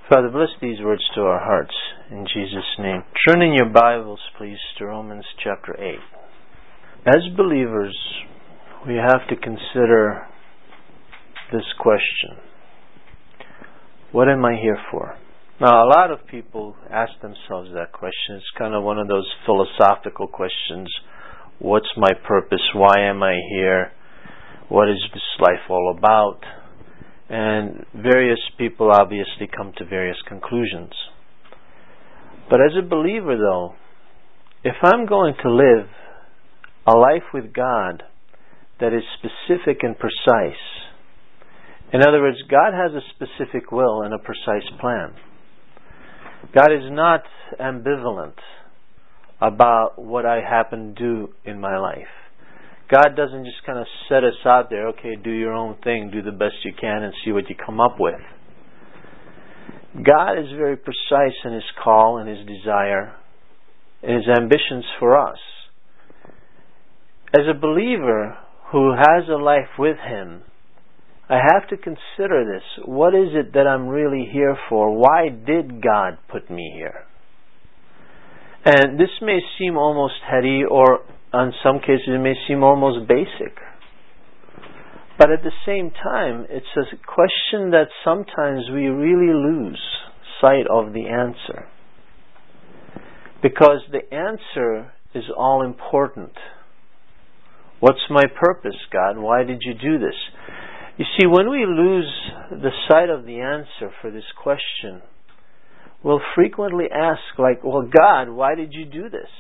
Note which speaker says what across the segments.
Speaker 1: Father, bless these words to our hearts, in Jesus' name. Turn in your Bibles, please, to Romans chapter 8. As believers, we have to consider this question. What am I here for? Now, a lot of people ask themselves that question. It's kind of one of those philosophical questions. What's my purpose? Why am I here? What is this life all about? And various people obviously come to various conclusions. But as a believer, though, if I'm going to live a life with God that is specific and precise, in other words, God has a specific will and a precise plan. God is not ambivalent about what I happen to do in my life. God doesn't just kind of set us out there, okay, do your own thing, do the best you can and see what you come up with. God is very precise in His call and His desire and His ambitions for us. As a believer who has a life with Him, I have to consider this. What is it that I'm really here for? Why did God put me here? And this may seem almost heady, or in some cases it may seem almost basic. But at the same time, it's a question that sometimes we really lose sight of the answer. Because the answer is all important. What's my purpose, God? Why did you do this? You see, when we lose the sight of the answer for this question, we'll frequently ask, like, well, God, why did you do this?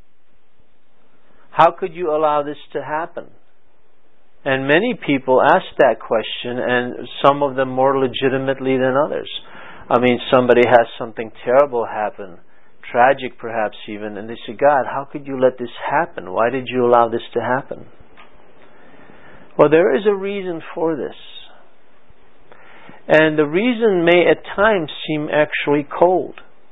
Speaker 1: How could you allow this to happen? And many people ask that question, and some of them more legitimately than others. I mean, somebody has something terrible happen, tragic perhaps even, and they say, God, how could you let this happen? Why did you allow this to happen? Well, there is a reason for this. And the reason may at times seem actually cold.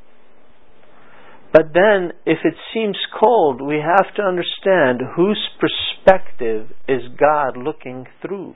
Speaker 1: But then, if it seems cold, we have to understand whose perspective is God looking through.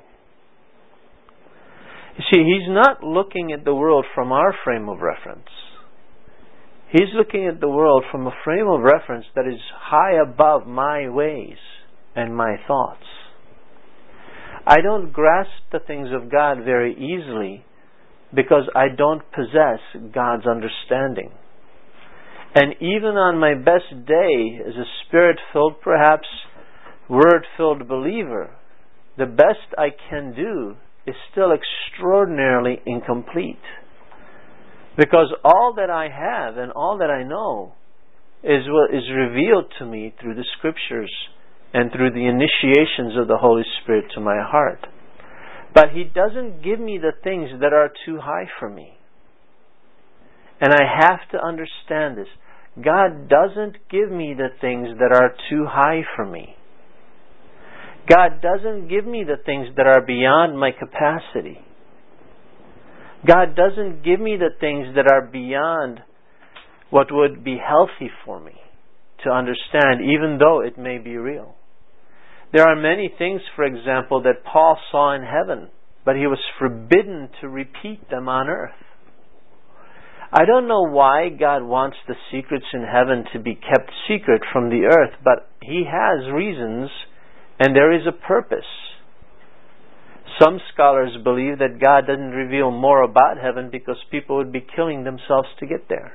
Speaker 1: You see, He's not looking at the world from our frame of reference. He's looking at the world from a frame of reference that is high above my ways and my thoughts. I don't grasp the things of God very easily because I don't possess God's understanding. And even on my best day, as a Spirit-filled, perhaps Word-filled believer, the best I can do is still extraordinarily incomplete. Because all that I have and all that I know is what is revealed to me through the Scriptures and through the initiations of the Holy Spirit to my heart. But He doesn't give me the things that are too high for me. And I have to understand this. God doesn't give me the things that are too high for me. God doesn't give me the things that are beyond my capacity. God doesn't give me the things that are beyond what would be healthy for me to understand, even though it may be real. There are many things, for example, that Paul saw in heaven, but he was forbidden to repeat them on earth. I don't know why God wants the secrets in heaven to be kept secret from the earth, but He has reasons and there is a purpose. Some scholars believe that God doesn't reveal more about heaven because people would be killing themselves to get there.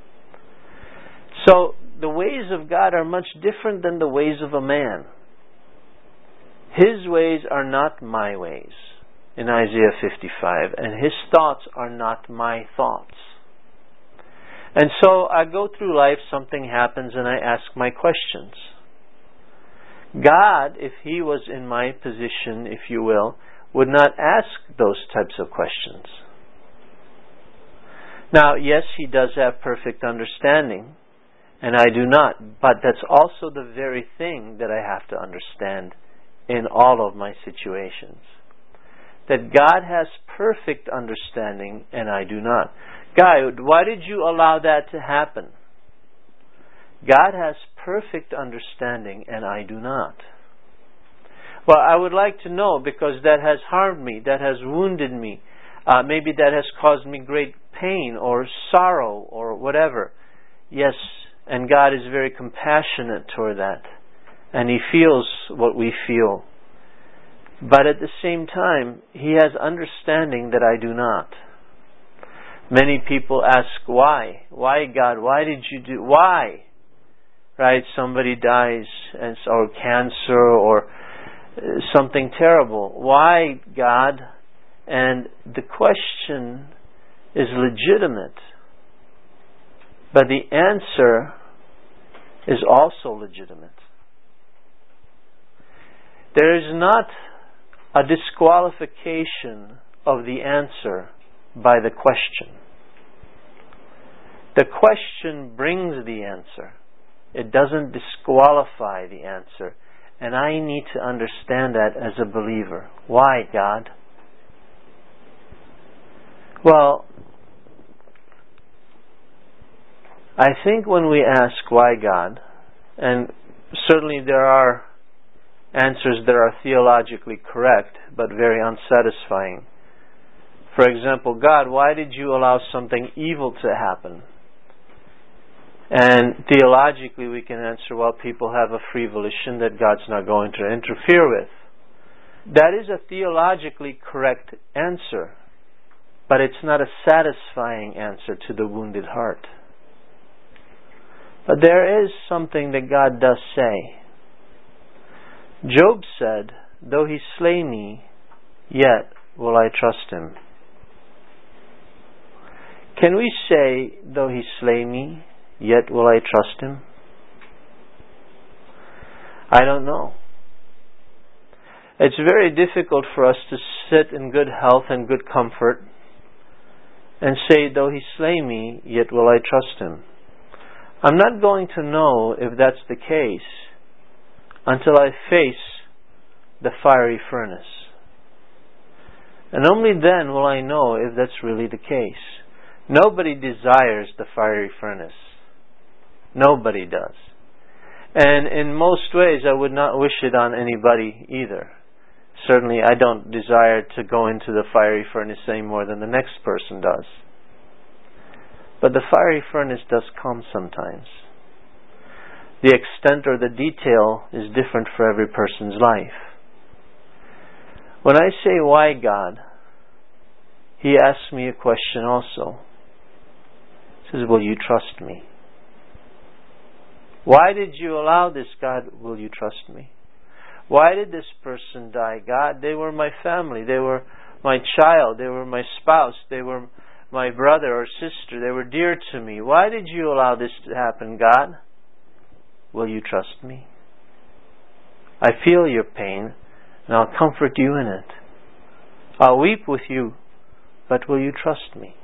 Speaker 1: So, the ways of God are much different than the ways of a man. His ways are not my ways, in Isaiah 55, and His thoughts are not my thoughts. And so I go through life, something happens, and I ask my questions. God, if He was in my position, if you will, would not ask those types of questions. Now, yes, He does have perfect understanding, and I do not, but that's also the very thing that I have to understand in all of my situations. That God has perfect understanding, and I do not. God, why did you allow that to happen? God has perfect understanding and I do not. Well, I would like to know because that has harmed me, that has wounded me, maybe that has caused me great pain or sorrow or whatever. Yes, and God is very compassionate toward that. And He feels what we feel. But at the same time, He has understanding that I do not. Many people ask, why? Why, God? Why did you do? Why? Right? Somebody dies, or cancer, or something terrible. Why, God? And the question is legitimate. But the answer is also legitimate. There is not a disqualification of the answer by the question. The question brings the answer. It doesn't disqualify the answer. And I need to understand that as a believer. Why, God? Well, I think when we ask why God, and certainly there are answers that are theologically correct, but very unsatisfying. For example, God, why did you allow something evil to happen? And theologically we can answer, well, people have a free volition that God's not going to interfere with. That is a theologically correct answer, but it's not a satisfying answer to the wounded heart. But there is something that God does say. Job said, though He slay me, yet will I trust Him. Can we say, though He slay me, yet will I trust Him? I don't know. It's very difficult for us to sit in good health and good comfort and say, though He slay me, yet will I trust Him. I'm not going to know if that's the case until I face the fiery furnace. And only then will I know if that's really the case. Nobody desires the fiery furnace. Nobody does. And in most ways I would not wish it on anybody either. Certainly I don't desire to go into the fiery furnace any more than the next person does. But the fiery furnace does come sometimes. The extent or the detail is different for every person's life. When I say, why God? He asks me a question also. He says, will you trust me? Why did you allow this, God? Will you trust me? Why did this person die, God? They were my family. They were my child. They were my spouse. They were my brother or sister. They were dear to me. Why did you allow this to happen, God? Will you trust me? I feel your pain, and I'll comfort you in it. I'll weep with you, but will you trust me?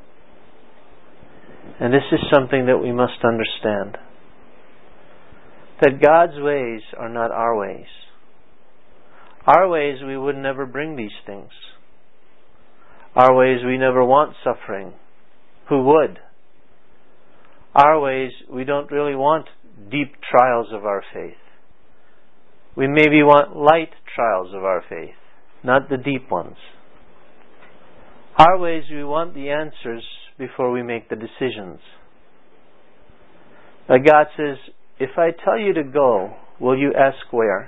Speaker 1: And this is something that we must understand. That God's ways are not our ways. Our ways, we would never bring these things. Our ways, we never want suffering. Who would? Our ways, we don't really want deep trials of our faith. We maybe want light trials of our faith, not the deep ones. Our ways, we want the answers before we make the decisions. But God says, if I tell you to go, will you ask where?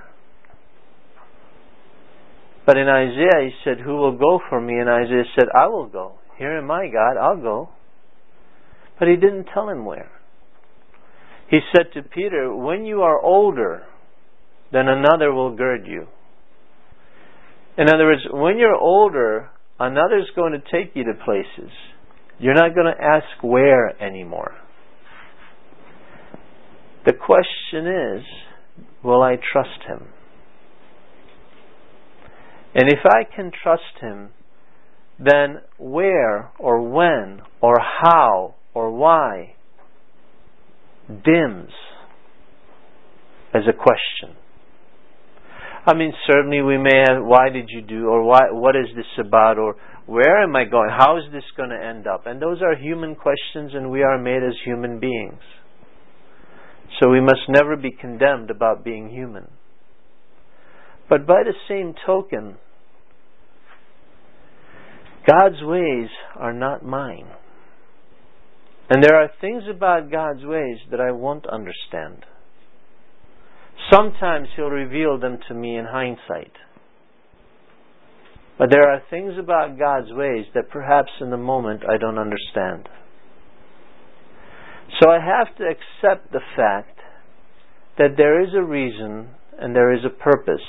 Speaker 1: But in Isaiah He said, who will go for me? And Isaiah said, I will go. Here am I, God, I'll go. But He didn't tell him where. He said to Peter, when you are older, then another will gird you. In other words, when you're older, another's going to take you to places. You're not going to ask where anymore. The question is, will I trust Him? And if I can trust Him, then where or when or how or why dims as a question. I mean, certainly we may have, why did you do, or why, what is this about, or where am I going, how is this going to end up? And those are human questions, and we are made as human beings. So we must never be condemned about being human. But by the same token, God's ways are not mine. And there are things about God's ways that I won't understand. Sometimes He'll reveal them to me in hindsight. But there are things about God's ways that perhaps in the moment I don't understand. So I have to accept the fact that there is a reason and there is a purpose,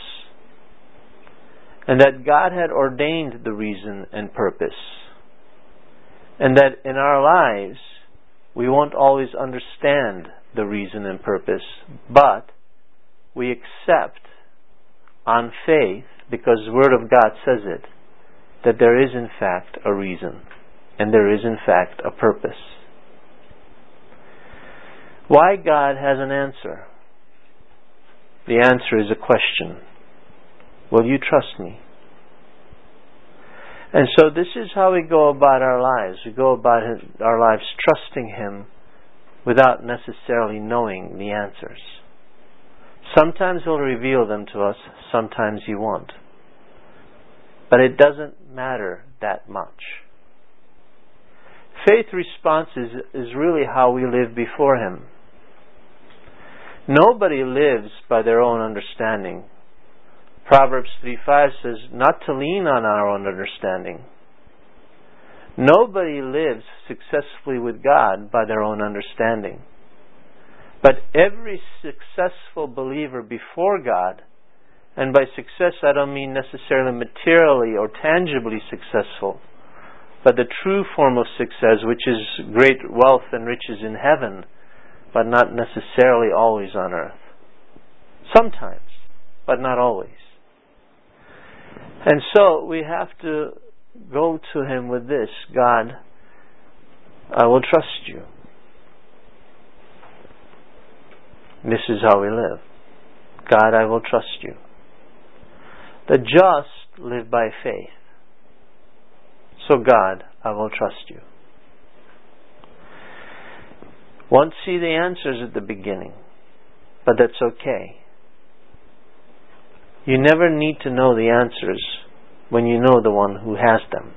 Speaker 1: and that God had ordained the reason and purpose, and that in our lives we won't always understand the reason and purpose, but we accept on faith, because the Word of God says it, that there is in fact a reason and there is in fact a purpose. Why God has an answer? The answer is a question. Will you trust me? And so this is how we go about our lives. We go about our lives trusting Him without necessarily knowing the answers. Sometimes He'll reveal them to us, sometimes He won't. But it doesn't matter that much. Faith response is really how we live before Him. Nobody lives by their own understanding. Proverbs 3:5 says, not to lean on our own understanding. Nobody lives successfully with God by their own understanding. But every successful believer before God, and by success I don't mean necessarily materially or tangibly successful, but the true form of success, which is great wealth and riches in heaven, but not necessarily always on earth. Sometimes, but not always. And so we have to go to Him with this: God, I will trust you. This is how we live. God, I will trust you. The just live by faith. So God, I will trust you. Won't see the answers at the beginning, but that's okay. You never need to know the answers when you know the one who has them.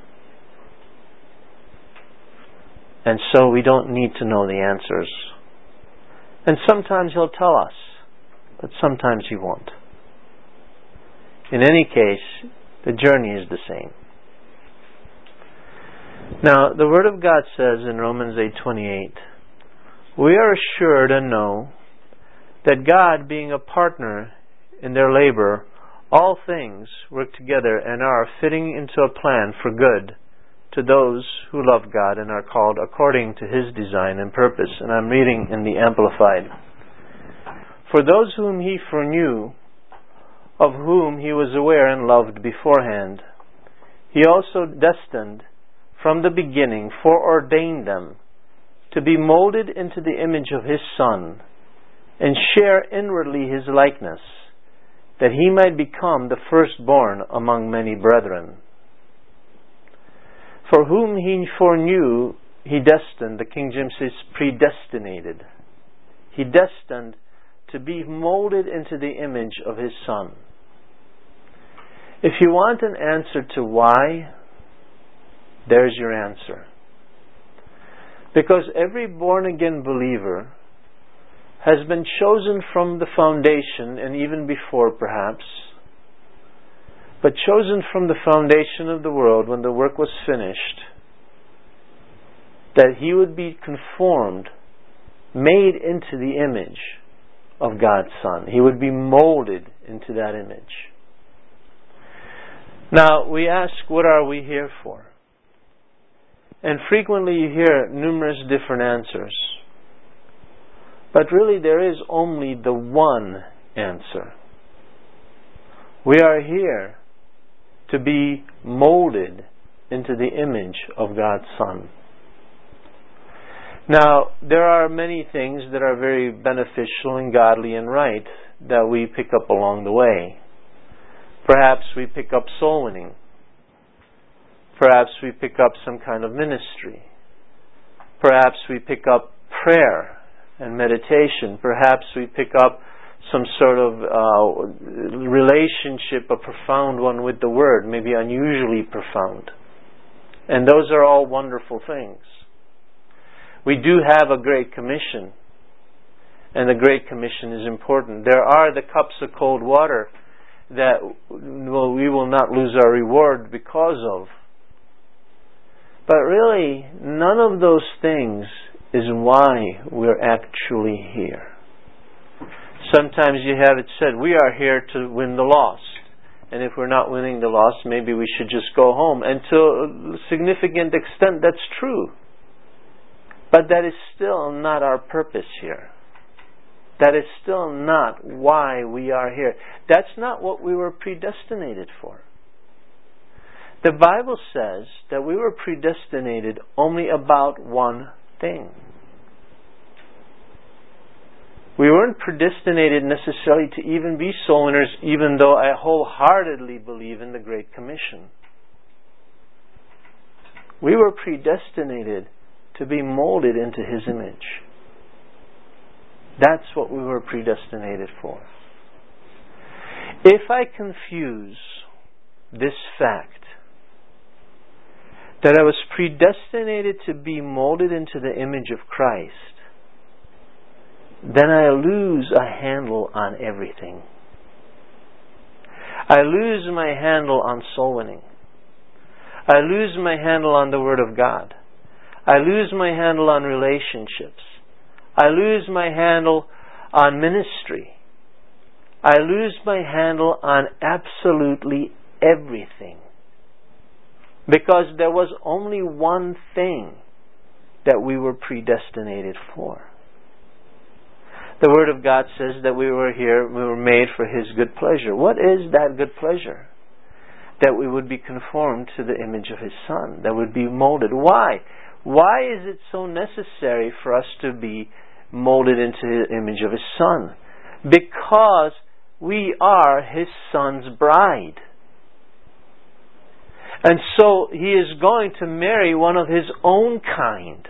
Speaker 1: And so we don't need to know the answers. And sometimes He'll tell us, but sometimes He won't. In any case, the journey is the same. Now, the Word of God says in Romans 8:28, we are assured and know that God, being a partner in their labor, all things work together and are fitting into a plan for good to those who love God and are called according to His design and purpose. And I'm reading in the Amplified. For those whom He foreknew, of whom He was aware and loved beforehand, He also destined from the beginning, foreordained them to be molded into the image of His Son and share inwardly His likeness, that He might become the firstborn among many brethren. For whom He foreknew, He destined, the King James says predestinated. He destined to be molded into the image of His Son. If you want an answer to why, there's your answer. Because every born-again believer has been chosen from the foundation, and even before perhaps, but chosen from the foundation of the world when the work was finished, that he would be conformed, made into the image of God's Son. He would be molded into that image. Now, we ask, what are we here for? And frequently you hear numerous different answers. But really there is only the one answer. We are here to be molded into the image of God's Son. Now, there are many things that are very beneficial and godly and right that we pick up along the way. Perhaps we pick up soul winning. Perhaps we pick up some kind of ministry. Perhaps we pick up prayer and meditation. Perhaps we pick up some sort of relationship, a profound one with the Word, maybe unusually profound. And those are all wonderful things. We do have a Great Commission, and the Great Commission is important. There are the cups of cold water that we will not lose our reward because of. But really, none of those things is why we're actually here. Sometimes you have it said, we are here to win the lost. And if we're not winning the lost, maybe we should just go home. And to a significant extent, that's true. But that is still not our purpose here. That is still not why we are here. That's not what we were predestinated for. The Bible says that we were predestinated only about one thing. We weren't predestinated necessarily to even be soul winners, even though I wholeheartedly believe in the Great Commission. We were predestinated to be molded into His image. That's what we were predestinated for. If I confuse this fact that I was predestinated to be molded into the image of Christ, then I lose a handle on everything. I lose my handle on soul winning. I lose my handle on the Word of God. I lose my handle on relationships. I lose my handle on ministry. I lose my handle on absolutely everything. Because there was only one thing that we were predestinated for. The Word of God says that we were here, we were made for His good pleasure. What is that good pleasure? That we would be conformed to the image of His Son, that would be molded. Why? Why is it so necessary for us to be molded into the image of His Son? Because we are His Son's bride. And so He is going to marry one of His own kind.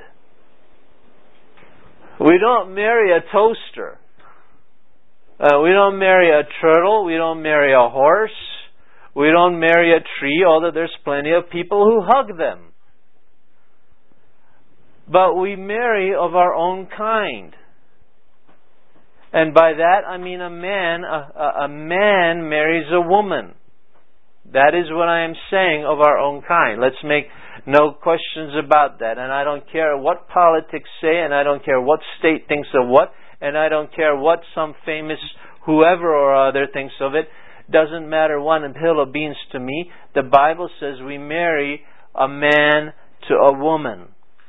Speaker 1: We don't marry a toaster. We don't marry a turtle. We don't marry a horse. We don't marry a tree, although there's plenty of people who hug them. But we marry of our own kind. And by that I mean a man marries a woman. That is what I am saying, of our own kind. Let's make no questions about that. And I don't care what politics say, and I don't care what state thinks of what, and I don't care what some famous whoever or other thinks of it. Doesn't matter one hill of beans to me. The Bible says we marry a man to a woman.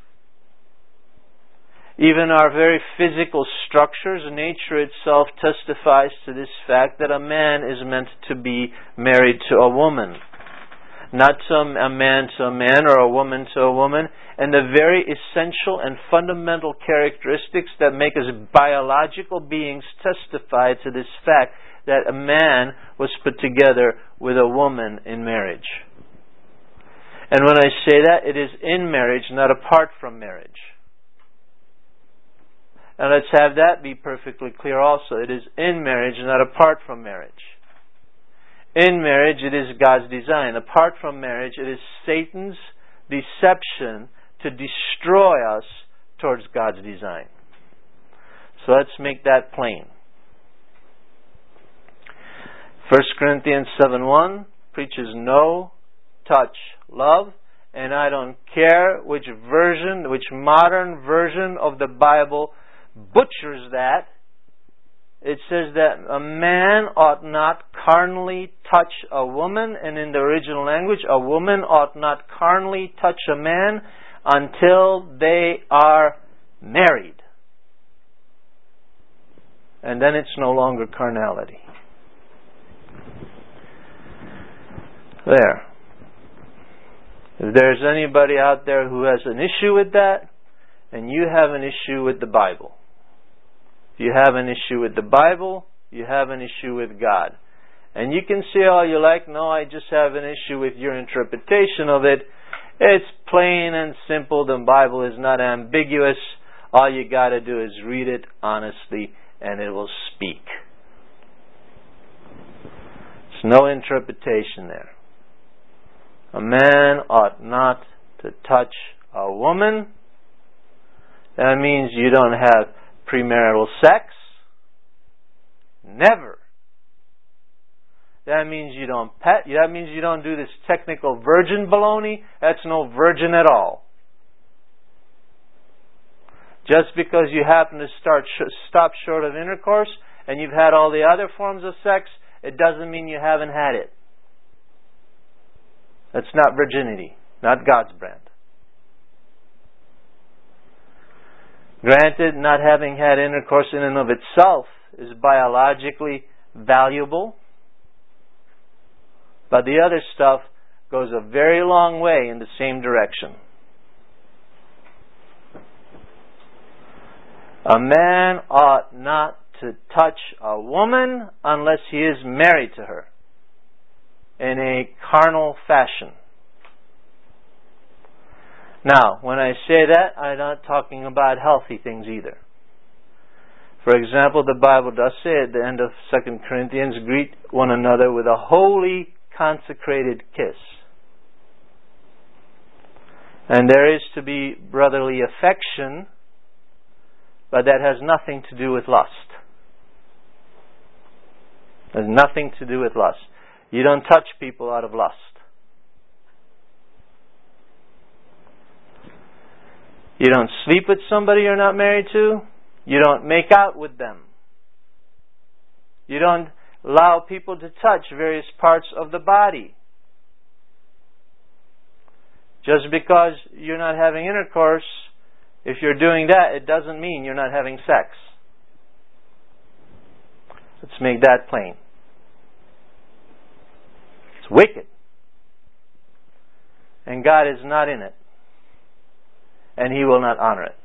Speaker 1: Even our very physical structures, nature itself testifies to this fact that a man is meant to be married to a woman. Not a man to a man or a woman to a woman. And the very essential and fundamental characteristics that make us biological beings testify to this fact that a man was put together with a woman in marriage. And when I say that, it is in marriage, not apart from marriage. And let's have that be perfectly clear also. It is in marriage, not apart from marriage. In marriage, it is God's design. Apart from marriage, it is Satan's deception to destroy us towards God's design. So let's make that plain. 1 Corinthians 7:1 preaches no touch love. And I don't care which modern version of the Bible butchers that. It says that a man ought not carnally touch a woman, and in the original language, a woman ought not carnally touch a man until they are married. And then it's no longer carnality. There. If there's anybody out there who has an issue with that, and you have an issue with the Bible. If you have an issue with the Bible, you have an issue with God. And you can say all you like, no, I just have an issue with your interpretation of it. It's plain and simple. The Bible is not ambiguous. All you got to do is read it honestly, and it will speak. There's no interpretation there. A man ought not to touch a woman That means you don't have premarital sex. Never. That means you don't pet. That means you don't do this technical virgin baloney. That's no virgin at all. Just because you happen to stop short of intercourse and you've had all the other forms of sex, it doesn't mean you haven't had it. That's not virginity, not God's brand. Granted, not having had intercourse in and of itself is biologically valuable, but the other stuff goes a very long way in the same direction. A man ought not to touch a woman unless he is married to her in a carnal fashion. Now, when I say that, I'm not talking about healthy things either. For example, the Bible does say at the end of 2 Corinthians, greet one another with a holy, consecrated kiss. And there is to be brotherly affection, but that has nothing to do with lust. It has nothing to do with lust. You don't touch people out of lust. You don't sleep with somebody you're not married to. You don't make out with them. You don't allow people to touch various parts of the body. Just because you're not having intercourse, if you're doing that, it doesn't mean you're not having sex. Let's make that plain. It's wicked. And God is not in it. And He will not honor it.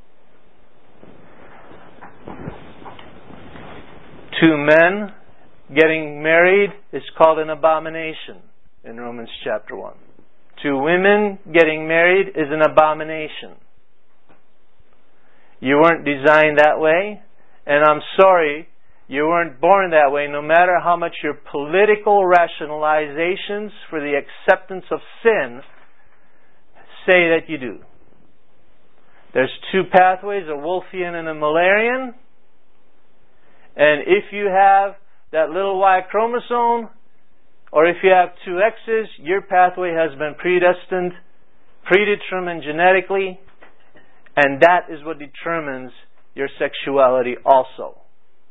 Speaker 1: Two men getting married is called an abomination in Romans chapter 1. Two women getting married is an abomination. You weren't designed that way, and I'm sorry, you weren't born that way, no matter how much your political rationalizations for the acceptance of sin say that you do. There's two pathways, a Wolffian and a Mullerian. And if you have that little Y chromosome, or if you have two X's, your pathway has been predetermined genetically, and that is what determines your sexuality also.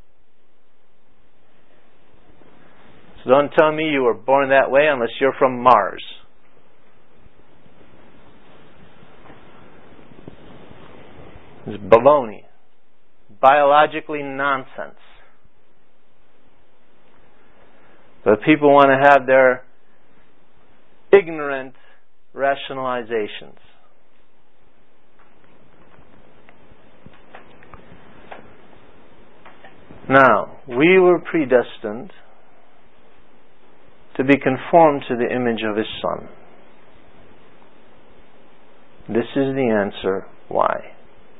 Speaker 1: So don't tell me you were born that way unless you're from Mars. It's baloney. Biologically nonsense. But people want to have their ignorant rationalizations. Now, we were predestined to be conformed to the image of His Son. This is the answer why.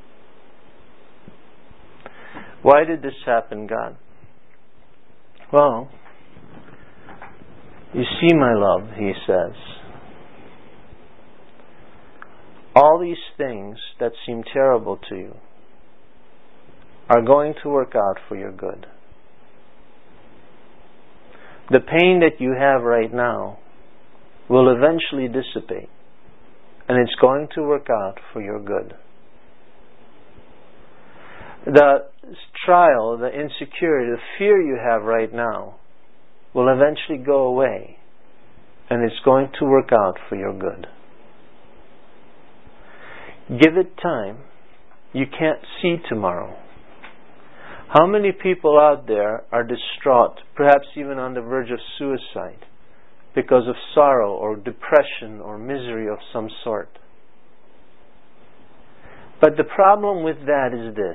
Speaker 1: Why did this happen, God? Well, you see, my love, He says, all these things that seem terrible to you are going to work out for your good. The pain that you have right now will eventually dissipate, and it's going to work out for your good. The trial, the insecurity, the fear you have right now will eventually go away, and it's going to work out for your good. Give it time. You can't see tomorrow. How many people out there are distraught, perhaps even on the verge of suicide, because of sorrow or depression or misery of some sort? But the problem with that is this,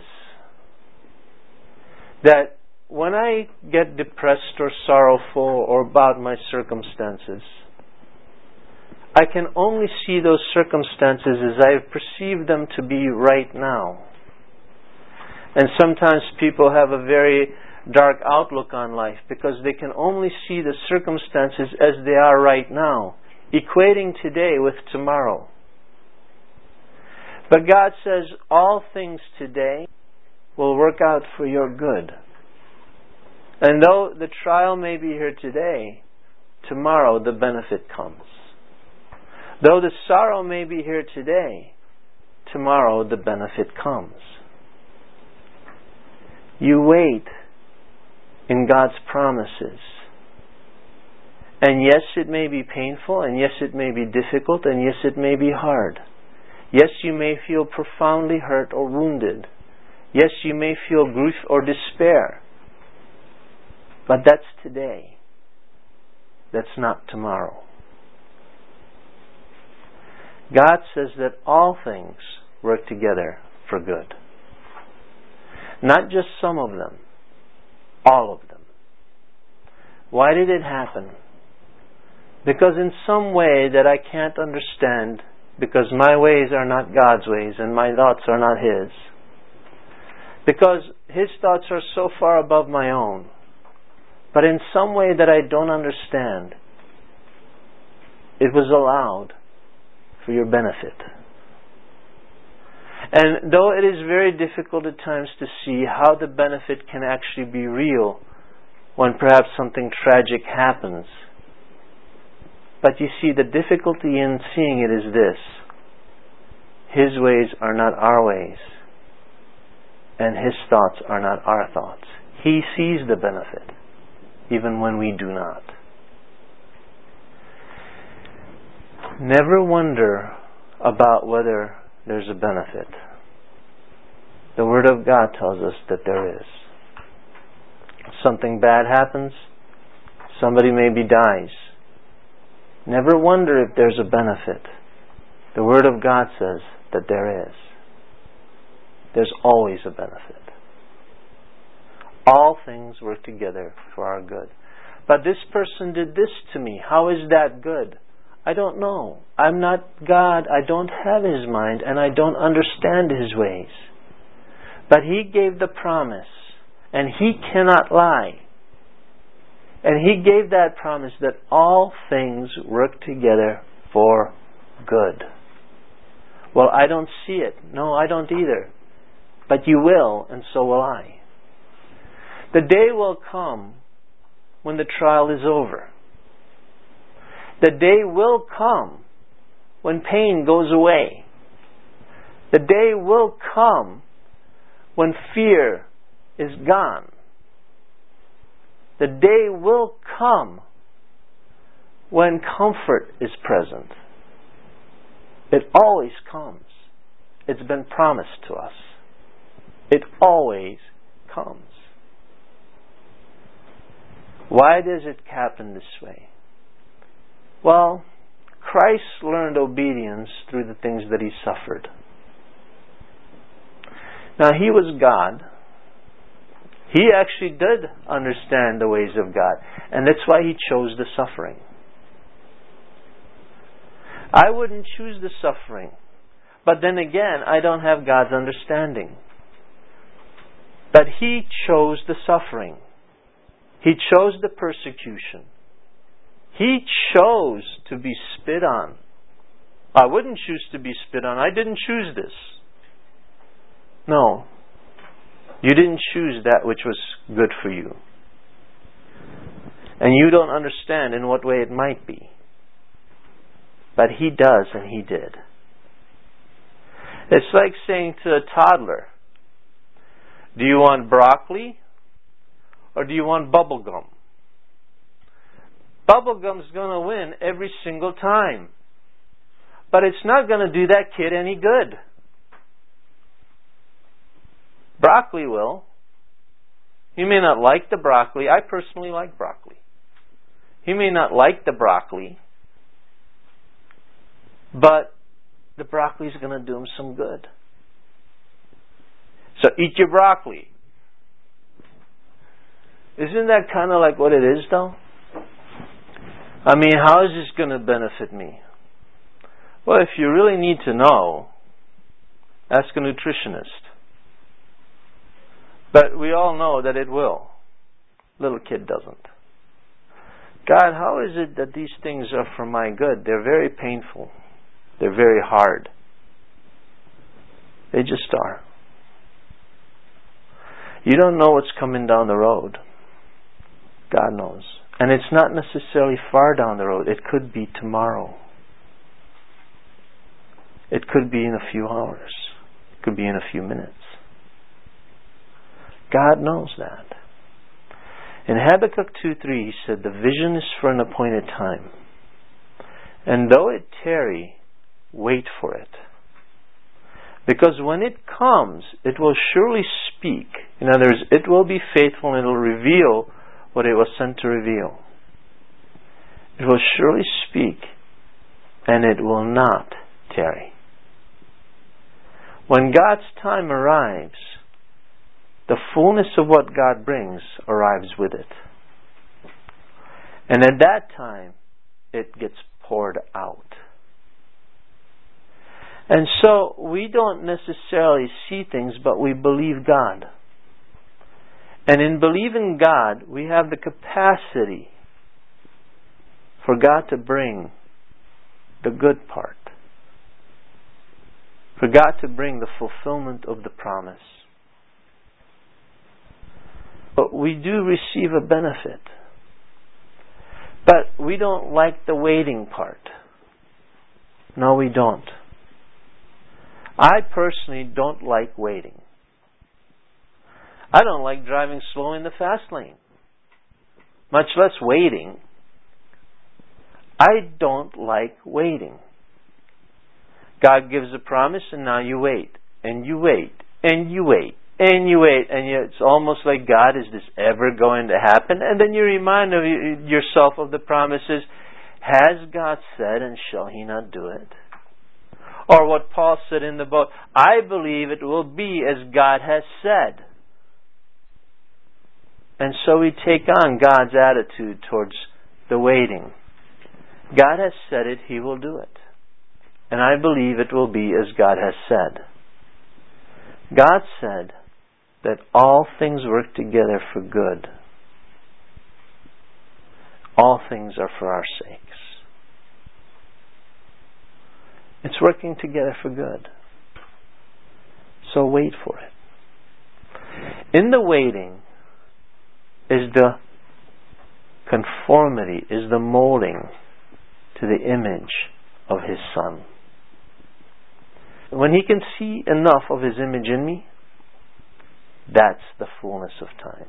Speaker 1: that when I get depressed or sorrowful or about my circumstances, I can only see those circumstances as I perceive them to be right now. And sometimes people have a very dark outlook on life because they can only see the circumstances as they are right now, equating today with tomorrow. But God says all things today will work out for your good. And though the trial may be here today, tomorrow the benefit comes. Though the sorrow may be here today, tomorrow the benefit comes. You wait in God's promises. And yes, it may be painful, and yes, it may be difficult, and yes, it may be hard. Yes, you may feel profoundly hurt or wounded. Yes, you may feel grief or despair. But that's today. That's not tomorrow. God says that all things work together for good. Not just some of them, all of them. Why did it happen? Because in some way that I can't understand, because my ways are not God's ways and my thoughts are not His. Because His thoughts are so far above my own. But in some way that I don't understand, it was allowed for your benefit. And though it is very difficult at times to see how the benefit can actually be real when perhaps something tragic happens, but you see, the difficulty in seeing it is this: His ways are not our ways, and His thoughts are not our thoughts. He sees the benefit, even when we do not. Never wonder about whether there's a benefit. The Word of God tells us that there is. Something bad happens, somebody maybe dies. Never wonder if there's a benefit. The Word of God says that there is. There's always a benefit. All things work together for our good. But this person did this to me. How is that good? I don't know. I'm not God. I don't have His mind, and I don't understand His ways. But He gave the promise, and He cannot lie. And He gave that promise that all things work together for good. Well, I don't see it. No, I don't either. But you will, and so will I. The day will come when the trial is over. The day will come when pain goes away. The day will come when fear is gone. The day will come when comfort is present. It always comes. It's been promised to us. It always comes. Why does it happen this way? Well, Christ learned obedience through the things that He suffered. Now, He was God. He actually did understand the ways of God, and that's why He chose the suffering. I wouldn't choose the suffering, but then again, I don't have God's understanding. But He chose the suffering. He chose the persecution. He chose to be spit on. I wouldn't choose to be spit on. I didn't choose this. No. You didn't choose that which was good for you. And you don't understand in what way it might be. But He does, and He did. It's like saying to a toddler, do you want broccoli or do you want bubble gum? Bubble gum's going to win every single time. But it's not going to do that kid any good. Broccoli will. He may not like the broccoli. I personally like broccoli. He may not like the broccoli, but the broccoli is going to do him some good. So eat your broccoli. Isn't that kind of like what it is, though? I mean, how is this going to benefit me? Well, if you really need to know, ask a nutritionist. But we all know that it will. Little kid doesn't. God, how is it that these things are for my good? They're very painful. They're very hard. They just are. You don't know what's coming down the road. God knows. And it's not necessarily far down the road. It could be tomorrow. It could be in a few hours. It could be in a few minutes. God knows that. In Habakkuk 2:3, he said, the vision is for an appointed time. And though it tarry, wait for it. Because when it comes, it will surely speak. In other words, it will be faithful and it will reveal what it was sent to reveal. It will surely speak and it will not tarry. When God's time arrives, the fullness of what God brings arrives with it. And at that time, it gets poured out. And so, we don't necessarily see things, but we believe God. And in believing God, we have the capacity for God to bring the good part. For God to bring the fulfillment of the promise. But we do receive a benefit. But we don't like the waiting part. No, we don't. I personally don't like waiting. I don't like driving slow in the fast lane. Much less waiting. I don't like waiting. God gives a promise and now you wait. And you wait. And you wait. And you wait. And it's almost like, God, is this ever going to happen? And then you remind yourself of the promises. Has God said, and shall He not do it? Or what Paul said in the boat, I believe it will be as God has said. And so we take on God's attitude towards the waiting. God has said it, He will do it. And I believe it will be as God has said. God said that all things work together for good. All things are for our sakes. It's working together for good. So wait for it. In the waiting is the conformity, is the molding to the image of His Son. When He can see enough of His image in me, that's the fullness of time.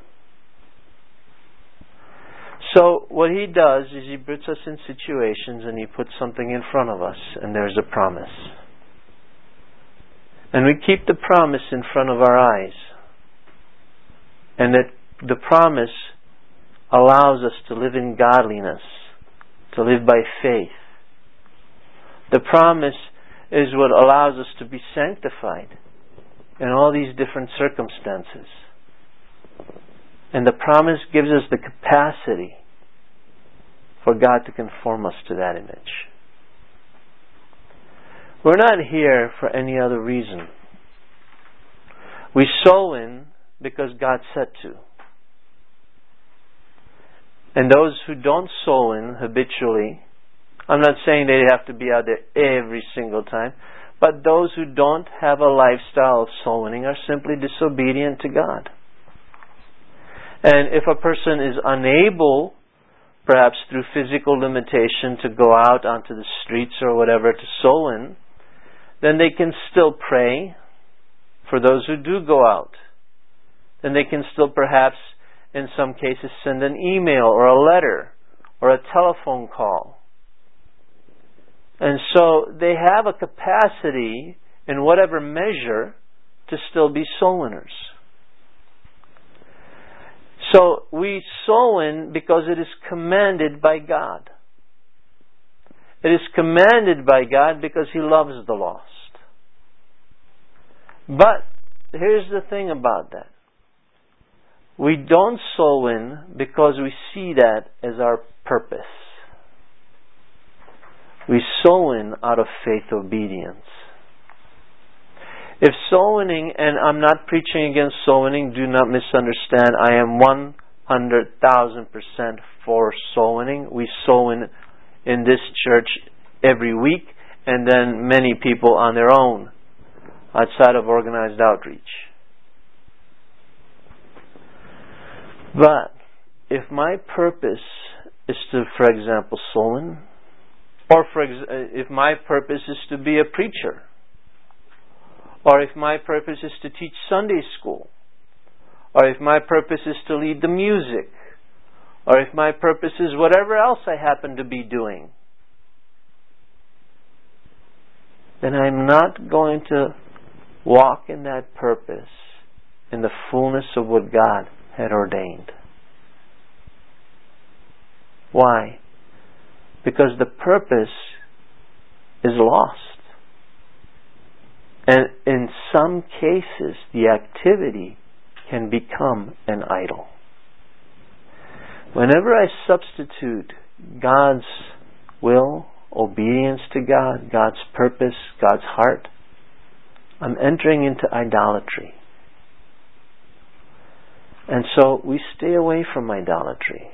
Speaker 1: So what He does is He puts us in situations and He puts something in front of us and there's a promise. And we keep the promise in front of our eyes. And that the promise allows us to live in godliness, to live by faith. The promise is what allows us to be sanctified in all these different circumstances. And the promise gives us the capacity for God to conform us to that image. We're not here for any other reason. We sow in because God said to. And those who don't sow in habitually, I'm not saying they have to be out there every single time, but those who don't have a lifestyle of soul winning are simply disobedient to God. And if a person is unable, perhaps through physical limitation, to go out onto the streets or whatever to soul win, then they can still pray for those who do go out. Then they can still perhaps, in some cases, send an email or a letter or a telephone call. And so they have a capacity in whatever measure to still be soul winners. So we sow in because it is commanded by God. It is commanded by God because He loves the lost. But here's the thing about that. We don't sow in because we see that as our purpose. We sow in out of faith obedience. If soul winning, and I'm not preaching against soul winning, do not misunderstand, I am 100,000% for soul winning. We soul win in this church every week, and then many people on their own. outside of organized outreach. But if my purpose is to, for example, soul win, or if my purpose is to be a preacher, or if my purpose is to teach Sunday school, or if my purpose is to lead the music, or if my purpose is whatever else I happen to be doing, then I'm not going to walk in that purpose in the fullness of what God had ordained. Why? Because the purpose is lost. And in some cases, the activity can become an idol. Whenever I substitute God's will, obedience to God, God's purpose, God's heart, I'm entering into idolatry. And so we stay away from idolatry.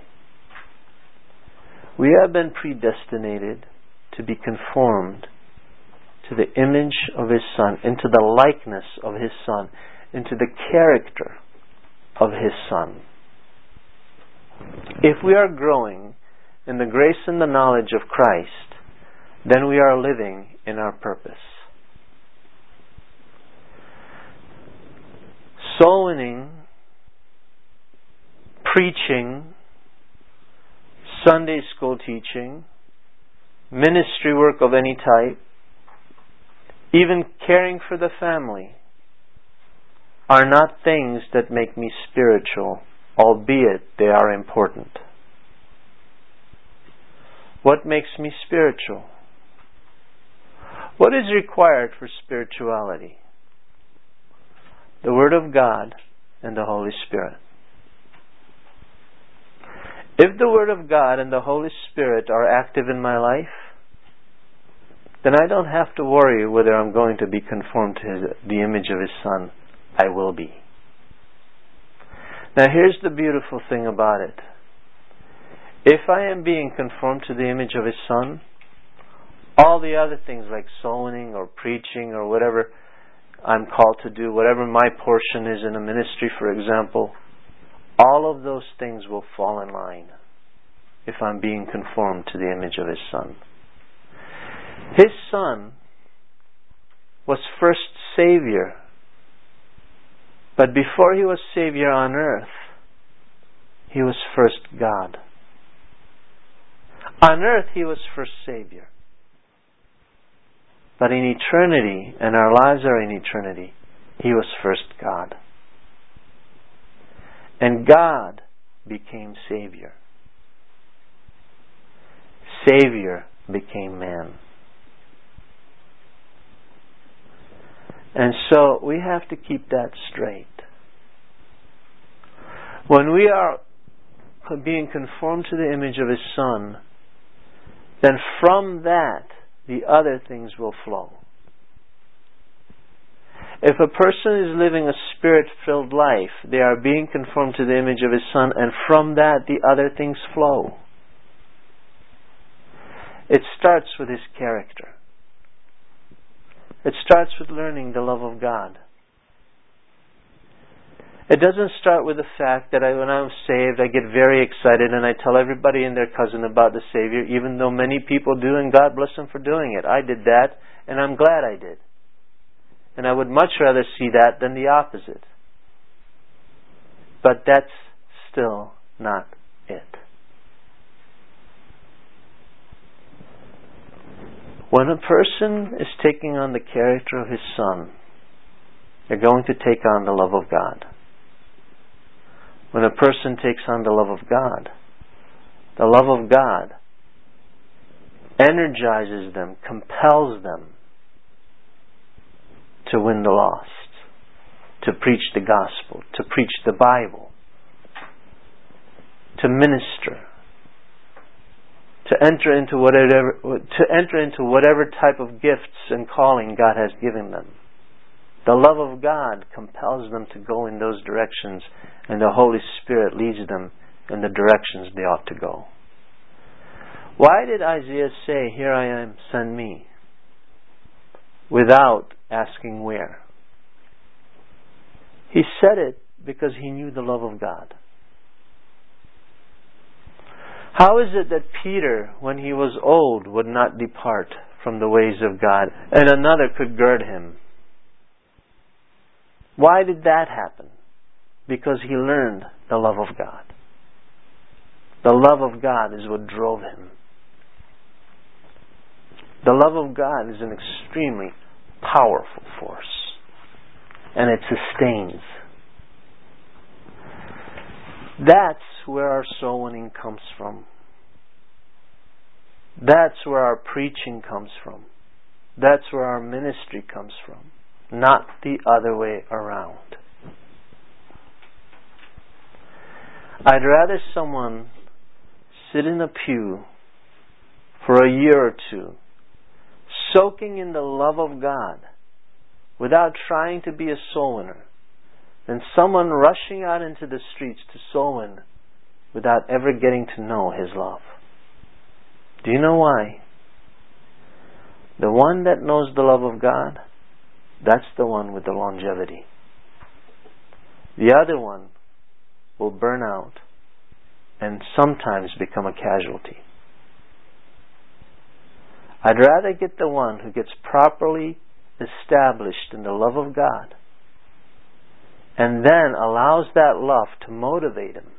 Speaker 1: We have been predestinated to be conformed to the image of His Son, into the likeness of His Son, into the character of His Son. If we are growing in the grace and the knowledge of Christ, then we are living in our purpose. Soul winning, preaching, Sunday school teaching, ministry work of any type, even caring for the family, are not things that make me spiritual, albeit they are important. What makes me spiritual? What is required for spirituality? The Word of God and the Holy Spirit. If the Word of God and the Holy Spirit are active in my life, then I don't have to worry whether I'm going to be conformed to the image of His Son. I will be. Now here's the beautiful thing about it. If I am being conformed to the image of His Son, all the other things like soul winning or preaching or whatever I'm called to do, whatever my portion is in a ministry, for example, all of those things will fall in line if I'm being conformed to the image of His Son. His Son was first Savior, but before He was Savior on earth, He was first God. On earth He was first Savior. But in eternity, and our lives are in eternity, He was first God. And God became Savior. Savior became man. And so we have to keep that straight. When we are being conformed to the image of His Son, then from that the other things will flow. If a person is living a Spirit-filled life, they are being conformed to the image of His Son, and from that the other things flow. It starts with His character. It starts with learning the love of God. It doesn't start with the fact that when I'm saved, I get very excited and I tell everybody and their cousin about the Savior, even though many people do, and God bless them for doing it. I did that, and I'm glad I did. And I would much rather see that than the opposite. But that's still not it. When a person is taking on the character of His Son, they're going to take on the love of God. When a person takes on the love of God energizes them, compels them to win the lost, to preach the gospel, to preach the Bible, to minister, to enter into whatever type of gifts and calling God has given them. The love of God compels them to go in those directions, and the Holy Spirit leads them in the directions they ought to go. Why did Isaiah say, "Here I am, send me," without asking where? He said it because he knew the love of God. How is it that Peter, when he was old, would not depart from the ways of God, and another could gird him? Why did that happen? Because he learned the love of God. The love of God is what drove him. The love of God is an extremely powerful force, and it sustains. That's where our soul winning comes from. That's where our preaching comes from. That's where our ministry comes from. Not the other way around. I'd rather someone sit in a pew for a year or two, soaking in the love of God without trying to be a soul winner, than someone rushing out into the streets to soul win without ever getting to know His love. Do you know why? The one that knows the love of God, that's the one with the longevity. The other one will burn out and sometimes become a casualty. I'd rather get the one who gets properly established in the love of God and then allows that love to motivate him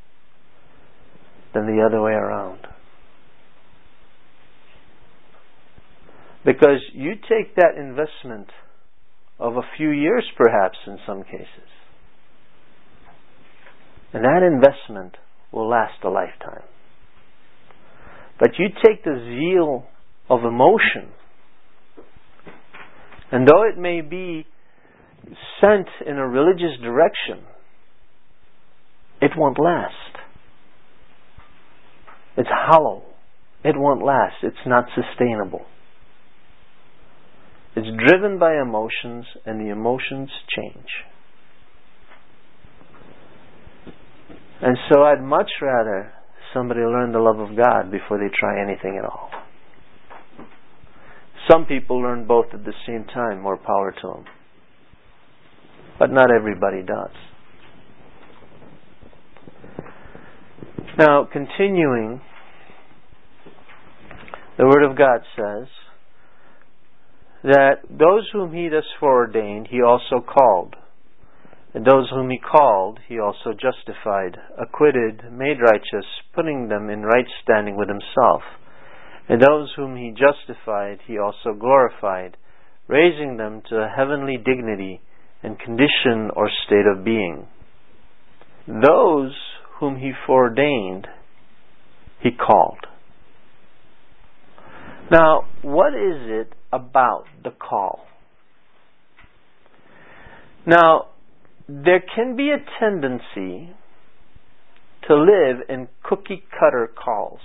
Speaker 1: than the other way around. Because you take that investment of a few years perhaps in some cases, and that investment will last a lifetime. But you take the zeal of emotion, and though it may be sent in a religious direction, it won't last. It's hollow. It won't last. It's not sustainable. It's driven by emotions, and the emotions change. And so I'd much rather somebody learn the love of God before they try anything at all. Some people learn both at the same time, more power to them. But not everybody does. Now, continuing, the Word of God says that those whom He thus foreordained, He also called. And those whom He called, He also justified, acquitted, made righteous, putting them in right standing with Himself. And those whom He justified, He also glorified, raising them to a heavenly dignity and condition or state of being. Those whom He foreordained, He called. Now, what is it about the call? Now, there can be a tendency to live in cookie-cutter calls.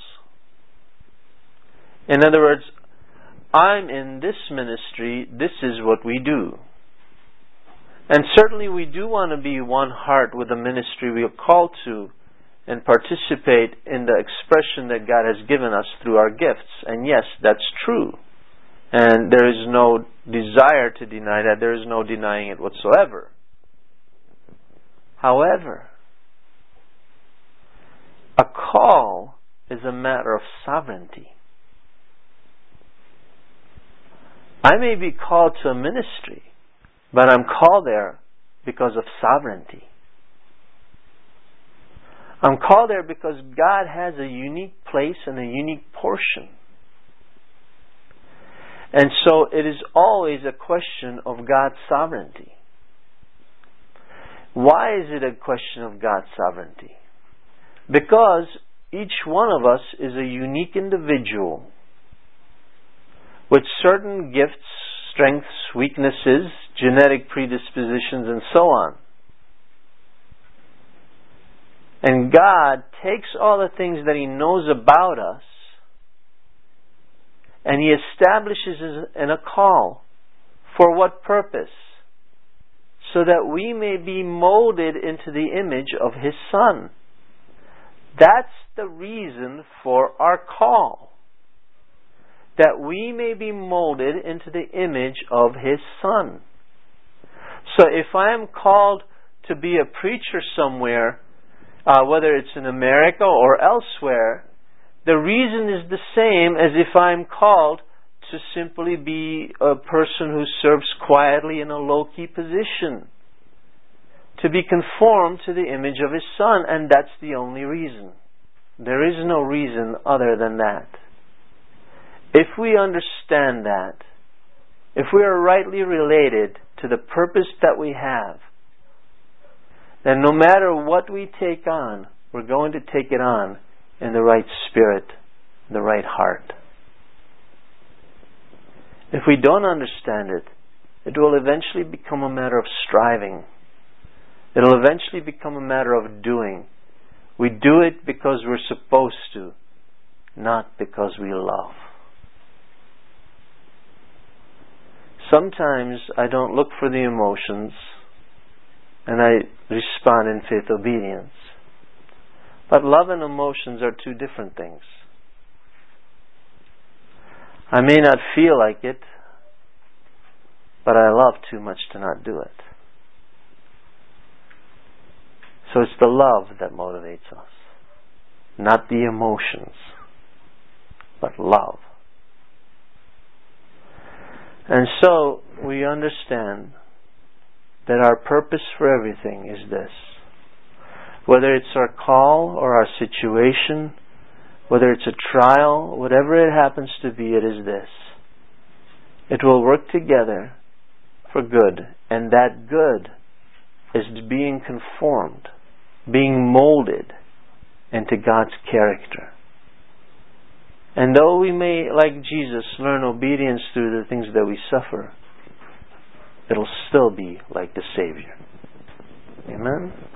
Speaker 1: In other words, I'm in this ministry, this is what we do. And certainly we do want to be one heart with the ministry we are called to and participate in the expression that God has given us through our gifts. And yes, that's true. And there is no desire to deny that. There is no denying it whatsoever. However, a call is a matter of sovereignty. I may be called to a ministry, but I'm called there because of sovereignty. I'm called there because God has a unique place and a unique portion. And so it is always a question of God's sovereignty. Why is it a question of God's sovereignty? Because each one of us is a unique individual with certain gifts, strengths, weaknesses, genetic predispositions, and so on. And God takes all the things that He knows about us and He establishes in a call. For what purpose? So that we may be molded into the image of His Son. That's the reason for our call. That we may be molded into the image of His Son. So if I am called to be a preacher somewhere, whether it's in America or elsewhere, the reason is the same as if I'm called to simply be a person who serves quietly in a low-key position, to be conformed to the image of His Son, and that's the only reason. There is no reason other than that. If we understand that, if we are rightly related to the purpose that we have, then no matter what we take on, we're going to take it on in the right spirit, the right heart. If we don't understand it, it will eventually become a matter of striving. It will eventually become a matter of doing. We do it because we're supposed to, not because we love. Sometimes I don't look for the emotions and I respond in faith obedience. But love and emotions are two different things. I may not feel like it, but I love too much to not do it. So it's the love that motivates us, not the emotions, but love. And so we understand that our purpose for everything is this. Whether it's our call or our situation, whether it's a trial, whatever it happens to be, it is this. It will work together for good, and that good is being conformed, being molded into God's character. And though we may, like Jesus, learn obedience through the things that we suffer, it'll still be like the Savior. Amen?